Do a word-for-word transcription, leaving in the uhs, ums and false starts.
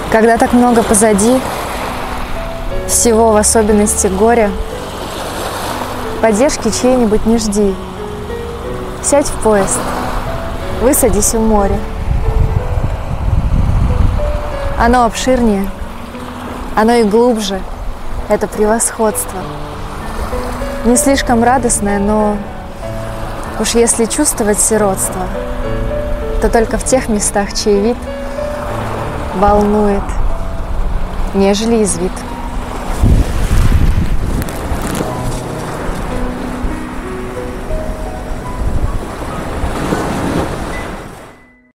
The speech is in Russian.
Когда так много позади, всего, в особенности горя, поддержки чьей-нибудь не жди. Сядь в поезд, высадись у моря. Оно обширнее, оно и глубже, это превосходство. Не слишком радостное, но уж если чувствовать сиротство, то только в тех местах, чей вид волнует, нежели из вид.